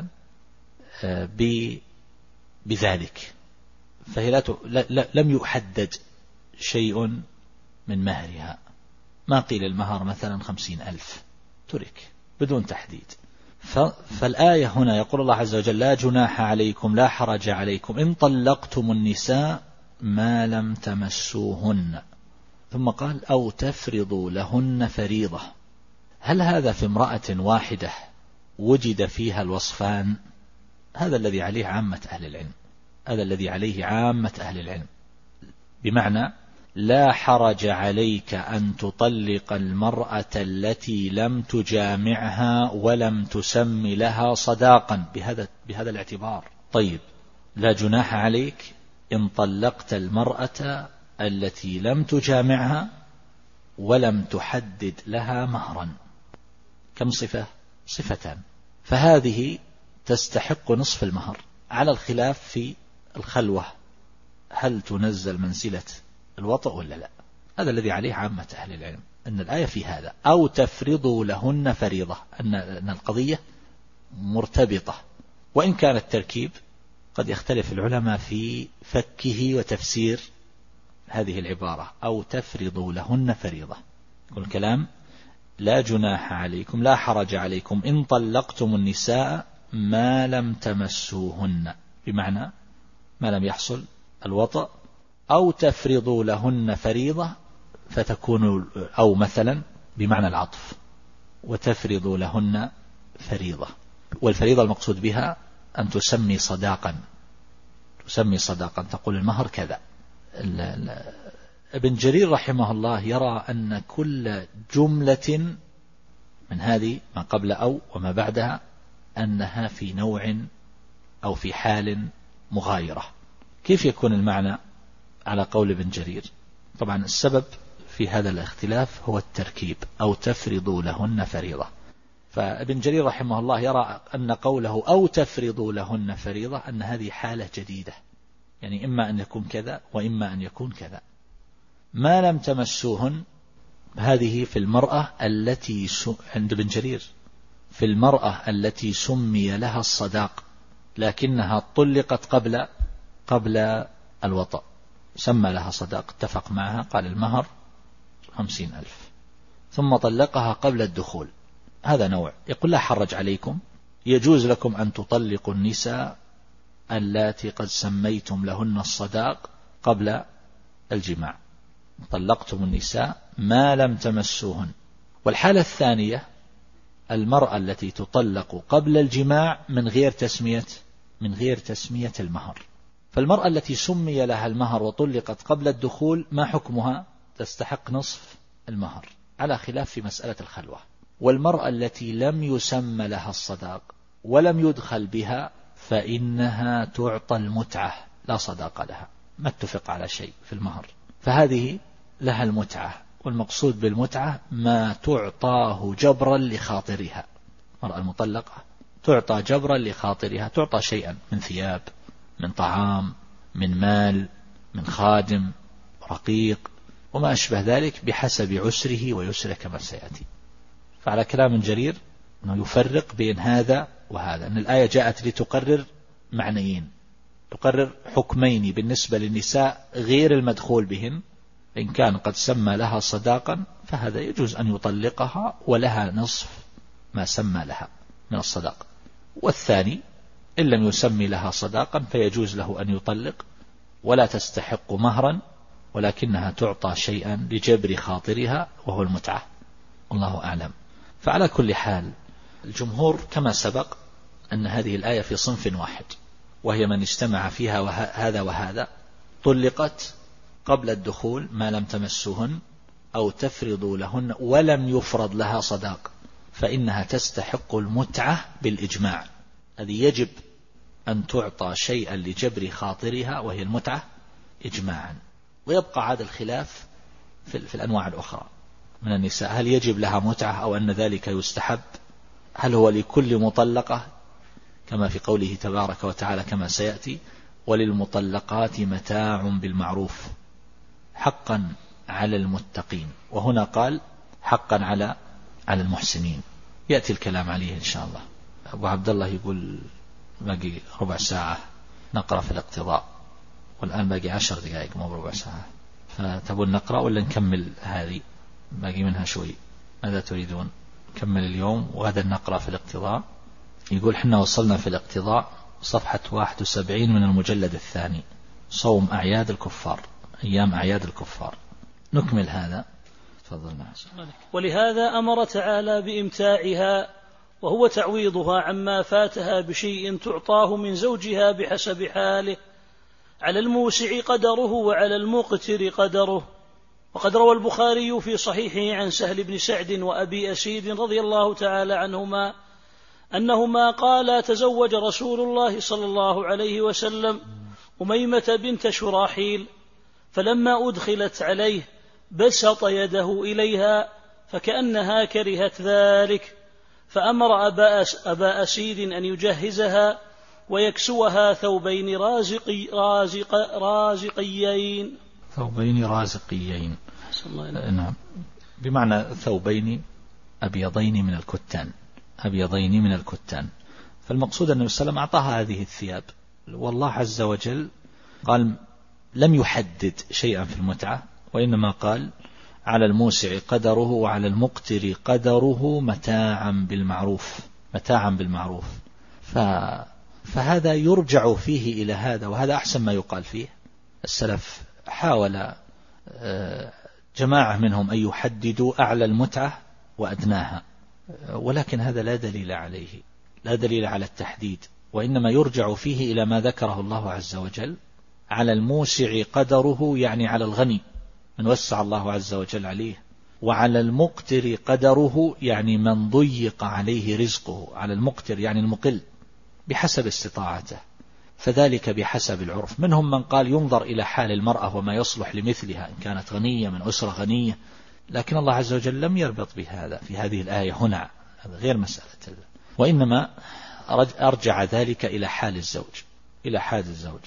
بذلك، فهي لا لا لم يحدد شيء من مهرها، ما قيل المهر مثلا خمسين ألف، ترك بدون تحديد. فالآية هنا يقول الله عز وجل: لا جناح عليكم لا حرج عليكم إن طلقتم النساء ما لم تمسوهن، ثم قال: أو تفرضوا لهن فريضة. هل هذا في امرأة واحدة وجد فيها الوصفان؟ هذا الذي عليه عامة أهل العلم، هذا الذي عليه عامة أهل العلم، بمعنى لا حرج عليك أن تطلق المرأة التي لم تجامعها ولم تسم لها صداقا بهذا, بهذا الاعتبار. طيب، لا جناح عليك إن طلقت المرأة التي لم تجامعها ولم تحدد لها مهرا. كم صفة؟ صفتان، فهذه تستحق نصف المهر، على الخلاف في الخلوة، هل تنزل منزلة الوطأ ولا لا؟ هذا الذي عليه عامة أهل العلم، أن الآية في هذا: أو تفرضوا لهن فريضة، أن القضية مرتبطة، وإن كان التركيب قد يختلف العلماء في فكه وتفسير هذه العبارة: أو تفرضوا لهن فريضة. يقول الكلام: لا جناح عليكم لا حرج عليكم إن طلقتم النساء ما لم تمسوهن، بمعنى ما لم يحصل الوطأ، أو تفرضوا لهن فريضة فتكون، أو مثلا بمعنى العطف، وتفرضوا لهن فريضة. والفريضة المقصود بها أن تسمي صداقا، تسمي صداقا، تقول المهر كذا. ابن جرير رحمه الله يرى أن كل جملة من هذه ما قبل أو وما بعدها أنها في نوع أو في حال مغايرة. كيف يكون المعنى على قول ابن جرير؟ طبعا السبب في هذا الاختلاف هو التركيب: أو تفرضوا لهن فريضة. فابن جرير رحمه الله يرى أن قوله أو تفرضوا لهن فريضة أن هذه حالة جديدة، يعني إما أن يكون كذا وإما أن يكون كذا. ما لم تمسوهن هذه في المرأة التي س... عند ابن جرير في المرأة التي سمي لها الصداق لكنها طلقت قبل قبل الوطأ، سمى لها صداق، اتفق معها، قال المهر خمسين ألف، ثم طلقها قبل الدخول. هذا نوع. يقول: لا حرج عليكم، يجوز لكم أن تطلقوا النساء اللاتي قد سميتم لهن الصداق قبل الجماع، طلقتم النساء ما لم تمسوهن. والحالة الثانية المرأة التي تطلق قبل الجماع من غير تسمية من غير تسمية المهر. فالمرأة التي سمي لها المهر وطلقت قبل الدخول ما حكمها؟ تستحق نصف المهر، على خلاف في مسألة الخلوة. والمرأة التي لم يسمى لها الصداق ولم يدخل بها فإنها تعطى المتعة، لا صداق لها، ما اتفق على شيء في المهر، فهذه لها المتعة. والمقصود بالمتعة ما تعطاه جبرا لخاطرها. المرأة المطلقة تعطى جبرا لخاطرها، تعطى شيئا من ثياب، من طعام، من مال، من خادم، رقيق، وما أشبه ذلك بحسب عسره ويسره كما سيأتي. فعلى كلام جرير أنه يفرق بين هذا وهذا، أن الآية جاءت لتقرر معنيين، تقرر حكمين بالنسبة للنساء غير المدخول بهن. إن كان قد سمى لها صداقا فهذا يجوز أن يطلقها ولها نصف ما سمى لها من الصداق. والثاني إن لم يسمي لها صداقا فيجوز له أن يطلق ولا تستحق مهرا، ولكنها تعطى شيئا لجبر خاطرها وهو المتعة، والله أعلم. فعلى كل حال الجمهور كما سبق أن هذه الآية في صنف واحد، وهي من اجتمع فيها هذا وهذا: طلقت قبل الدخول ما لم تمسوهن، أو تفرضوا لهن ولم يفرض لها صداق، فإنها تستحق المتعة بالإجماع. هذه يجب أن تعطى شيئا لجبر خاطرها وهي المتعة إجماعا. ويبقى عاد الخلاف في, في الأنواع الأخرى من النساء، هل يجب لها متعة أو أن ذلك يستحب؟ هل هو لكل مطلقة كما في قوله تبارك وتعالى كما سيأتي وللمطلقات متاع بالمعروف حقا على المتقين، وهنا قال حقا على على المحسنين، يأتي الكلام عليه إن شاء الله. أبو عبد الله يقول باقي ربع ساعة نقرأ في الاقتضاء، والآن باقي عشر دقائق مو ربع ساعة، فتبون نقرأ ولا نكمل هذه؟ باقي منها شوي، ماذا تريدون؟ نكمل اليوم وغدا نقرأ في الاقتضاء. يقول حنا وصلنا في الاقتضاء صفحة واحد وسبعين من المجلد الثاني، صوم أعياد الكفار، أيام أعياد الكفار، نكمل هذا. تفضل. ولهذا أمر تعالى بإمتاعها، وهو تعويضها عما فاتها بشيء تعطاه من زوجها بحسب حاله، على الموسع قدره وعلى المقتر قدره. وقد روى البخاري في صحيحه عن سهل بن سعد وأبي أسيد رضي الله تعالى عنهما أنهما قالا تزوج رسول الله صلى الله عليه وسلم أميمة بنت شراحيل، فلما أدخلت عليه بسط يده إليها فكأنها كرهت ذلك، فأمر أبا أسيد أن يجهزها ويكسوها ثوبين رازقي رازق رازقيين ثوبين رازقيين نعم، بمعنى ثوبين أبيضين من الكتان، أبيضين من الكتان. فالمقصود أن النبي صلى الله عليه وسلم أعطاها هذه الثياب، والله عز وجل قال لم يحدد شيئا في المتعة، وإنما قال على الموسع قدره وعلى المقتر قدره متاعا بالمعروف، متاعا بالمعروف. ف... فهذا يرجع فيه إلى هذا، وهذا أحسن ما يقال فيه. السلف حاول جماعة منهم أن يحددوا أعلى المتعة وأدناها، ولكن هذا لا دليل عليه، لا دليل على التحديد، وإنما يرجع فيه إلى ما ذكره الله عز وجل على الموسع قدره، يعني على الغني من وسع الله عز وجل عليه، وعلى المقتر قدره يعني من ضيق عليه رزقه، على المقتر يعني المقل بحسب استطاعته، فذلك بحسب العرف. منهم من قال ينظر إلى حال المرأة وما يصلح لمثلها إن كانت غنية من أسرة غنية، لكن الله عز وجل لم يربط بهذا في هذه الآية هنا، هذا غير مسألة، وإنما أرجع ذلك إلى حال الزوج، إلى حال الزوج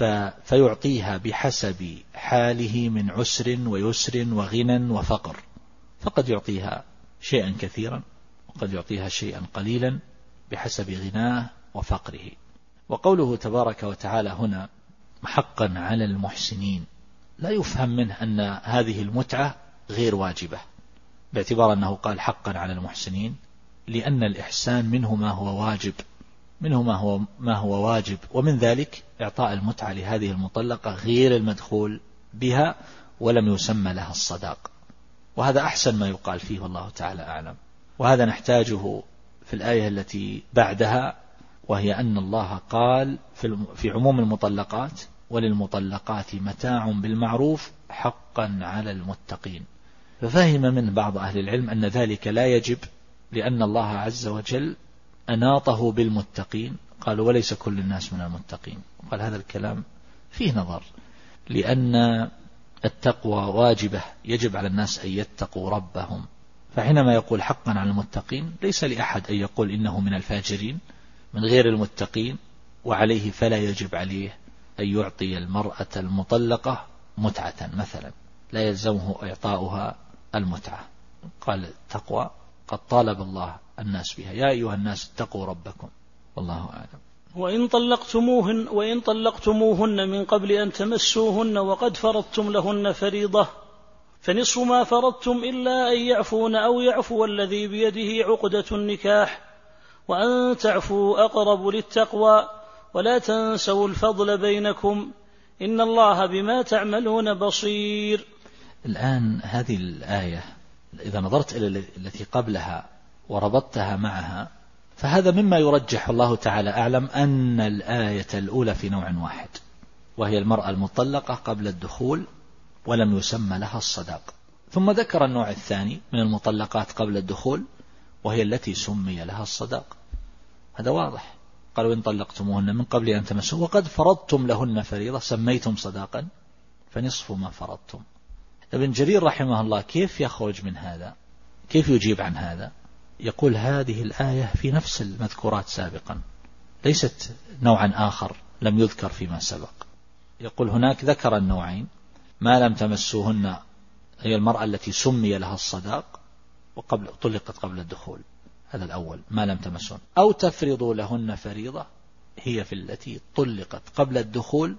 فيعطيها بحسب حاله من عسر ويسر وغنى وفقر، فقد يعطيها شيئا كثيرا وقد يعطيها شيئا قليلا بحسب غناه وفقره. وقوله تبارك وتعالى هنا حقا على المحسنين، لا يفهم منه أن هذه المتعة غير واجبة، باعتبار أنه قال حقا على المحسنين، لأن الإحسان منه ما هو واجب، منه ما هو, ما هو واجب، ومن ذلك إعطاء المتعة لهذه المطلقة غير المدخول بها ولم يسمى لها الصداق، وهذا أحسن ما يقال فيه والله تعالى أعلم. وهذا نحتاجه في الآية التي بعدها، وهي أن الله قال في عموم المطلقات وللمطلقات متاع بالمعروف حقا على المتقين، ففهم من بعض أهل العلم أن ذلك لا يجب، لأن الله عز وجل أناطه بالمتقين، قالوا وليس كل الناس من المتقين، قال هذا الكلام فيه نظر، لأن التقوى واجبة، يجب على الناس أن يتقوا ربهم، فحينما يقول حقا على المتقين ليس لأحد أن يقول إنه من الفاجرين من غير المتقين، وعليه فلا يجب عليه أن يعطي المرأة المطلقة متعة مثلا، لا يلزمه إعطاؤها المتعة. قال التقوى قد طالب الله الناس بها، يا أيها الناس اتقوا ربكم، والله أعلم. وإن طلقتموهن وإن طلقتموهن من قبل أن تمسوهن وقد فرضتم لهن فريضة فنصف ما فرضتم إلا أن يعفون أو يعفو الذي بيده عقدة النكاح، وأن تعفوا أقرب للتقوى، ولا تنسوا الفضل بينكم إن الله بما تعملون بصير. الآن هذه الآية إذا نظرت إلى التي قبلها وربطتها معها، فهذا مما يرجح الله تعالى أعلم أن الآية الأولى في نوع واحد، وهي المرأة المطلقة قبل الدخول ولم يسمى لها الصداق، ثم ذكر النوع الثاني من المطلقات قبل الدخول وهي التي سمي لها الصداق. هذا واضح، قالوا إن طلقتموهن من قبل أن تمسوهن وقد فرضتم لهن فريضة، سميتم صداقا فنصف ما فرضتم. ابن جرير رحمه الله كيف يخرج من هذا؟ كيف يجيب عن هذا؟ يقول هذه الآية في نفس المذكورات سابقا، ليست نوعا آخر لم يذكر فيما سبق. يقول هناك ذكر النوعين: ما لم تمسوهن، هي المرأة التي سمي لها الصداق وقبل طلقت قبل الدخول، هذا الأول ما لم تمسون، أو تفرضوا لهن فريضة، هي في التي طلقت قبل الدخول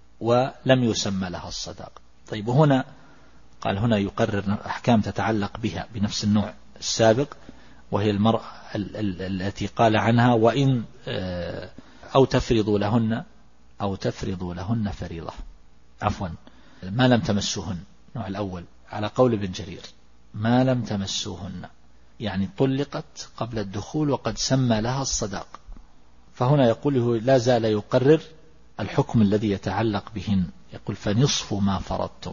ولم يسمى لها الصداق. طيب هنا قال هنا يقرر أحكام تتعلق بها بنفس النوع السابق، وهي المرأة التي قال عنها وإن أو تفرضوا لهن أو تفرضوا لهن فريضة، عفوا ما لم تمسوهن، النوع الأول على قول ابن جرير ما لم تمسوهن، يعني طلقت قبل الدخول وقد سمى لها الصداق. فهنا يقول لا زال يقرر الحكم الذي يتعلق بهن، يقول فنصف ما فرضتم.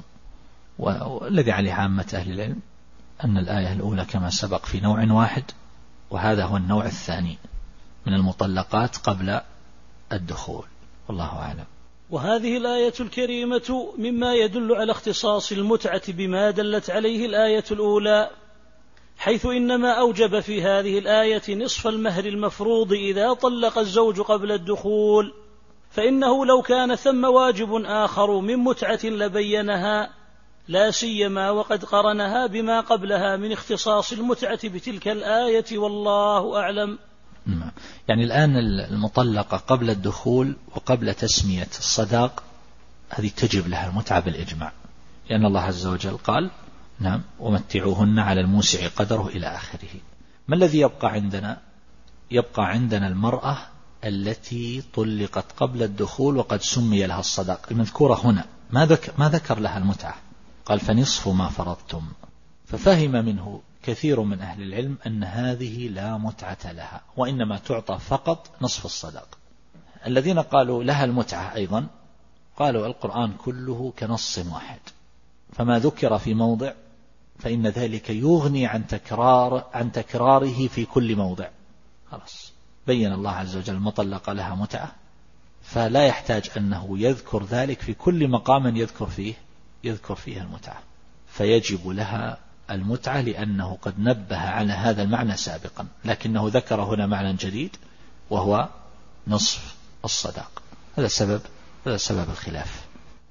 والذي عليه عامة أهل العلم أن الآية الأولى كما سبق في نوع واحد، وهذا هو النوع الثاني من المطلقات قبل الدخول، والله أعلم. وهذه الآية الكريمة مما يدل على اختصاص المتعة بما دلت عليه الآية الأولى، حيث إنما أوجب في هذه الآية نصف المهر المفروض إذا طلق الزوج قبل الدخول، فإنه لو كان ثم واجب آخر من متعة لبينها، لا سيما وقد قرنها بما قبلها من اختصاص المتعة بتلك الآية، والله أعلم. يعني الآن المطلقة قبل الدخول وقبل تسمية الصداق هذه تجب لها المتعة بالإجماع، لأن الله عز وجل قال نعم ومتعوهن على الموسع قدره إلى آخره. ما الذي يبقى عندنا؟ يبقى عندنا المرأة التي طلقت قبل الدخول وقد سمي لها الصداق المذكورة هنا، ما ذكر, ما ذكر لها المتعة، قال فنصف ما فرضتم. ففهم منه كثير من أهل العلم أن هذه لا متعة لها، وإنما تعطى فقط نصف الصداق. الذين قالوا لها المتعة أيضا قالوا القرآن كله كنص واحد، فما ذكر في موضع فإن ذلك يغني عن تكرار عن تكراره في كل موضع. خلاص بين الله عز وجل المطلقة لها متعة، فلا يحتاج أنه يذكر ذلك في كل مقام يذكر فيه يذكر فيه المتعة، فيجب لها المتعة لأنه قد نبه على هذا المعنى سابقا، لكنه ذكر هنا معنى جديد وهو نصف الصداق. هذا سبب هذا سبب الخلاف.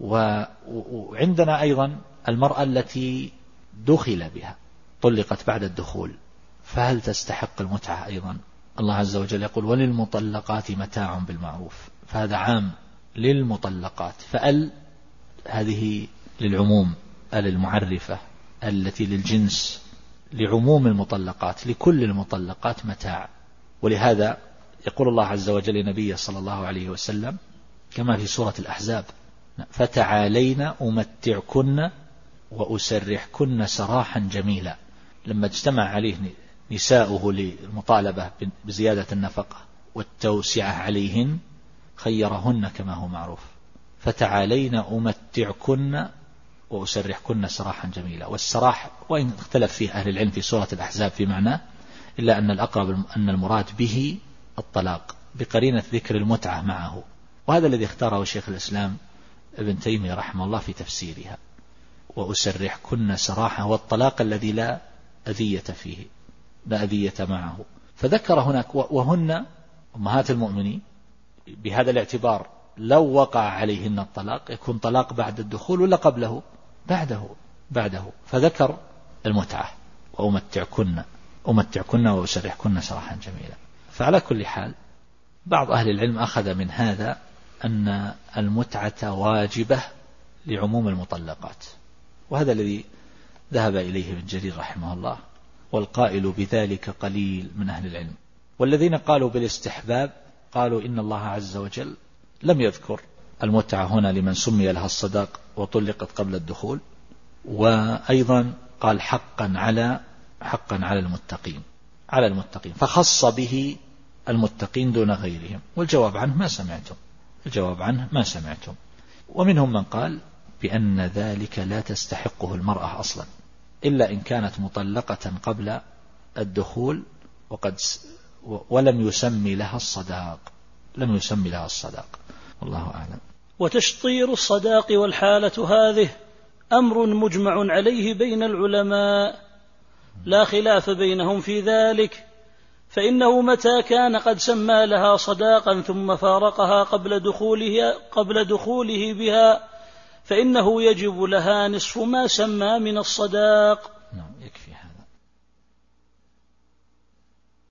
وعندنا أيضا المرأة التي دخل بها طلقت بعد الدخول، فهل تستحق المتعة أيضا؟ الله عز وجل يقول وللمطلقات متاع بالمعروف، فهذا عام للمطلقات، فأل هذه للعموم، أل المعرفة التي للجنس لعموم المطلقات، لكل المطلقات متاع. ولهذا يقول الله عز وجل لنبيه صلى الله عليه وسلم كما في سورة الأحزاب فتعالين أمتعكن وأسرحكن سراحا جميلا، لما اجتمع عليه نساؤه للمطالبة بزيادة النفقة والتوسعة عليهن خيرهن كما هو معروف، فتعالين أمتعكن وأسرحكن سراحا جميلا. والسراح وإن اختلف فيه أهل العلم في سورة الأحزاب في معناه، إلا أن الأقرب أن المراد به الطلاق بقرينة ذكر المتعة معه، وهذا الذي اختاره شيخ الإسلام ابن تيمية رحمه الله في تفسيرها، وأسرحكن سراحا والطلاق الذي لا أذية فيه لا أذية معه. فذكر هناك وهن أمهات المؤمنين بهذا الاعتبار، لو وقع عليهن الطلاق يكون طلاق بعد الدخول ولا قبله؟ بعده بعده فذكر المتعة وأمتعكن أمتعكن وأسرحكن سراحا جميلا. فعلى كل حال بعض أهل العلم أخذ من هذا أن المتعة واجبة لعموم المطلقات، وهذا الذي ذهب إليه ابن جرير رحمه الله، والقائل بذلك قليل من أهل العلم. والذين قالوا بالاستحباب قالوا إن الله عز وجل لم يذكر المتعة هنا لمن سمي لها الصداق وطلقت قبل الدخول، وأيضا قال حقا على حقا على المتقين على المتقين فخص به المتقين دون غيرهم. والجواب عنه ما سمعتم الجواب عنه ما سمعتم ومنهم من قال بأن ذلك لا تستحقه المرأة أصلا إلا إن كانت مطلقة قبل الدخول وقد ولم يسمي لها الصداق لم يسمي لها الصداق والله أعلم. وتشطير الصداق والحالة هذه أمر مجمع عليه بين العلماء لا خلاف بينهم في ذلك، فإنه متى كان قد سمى لها صداقا ثم فارقها قبل دخوله, قبل دخوله بها فإنه يجب لها نصف ما سمى من الصداق،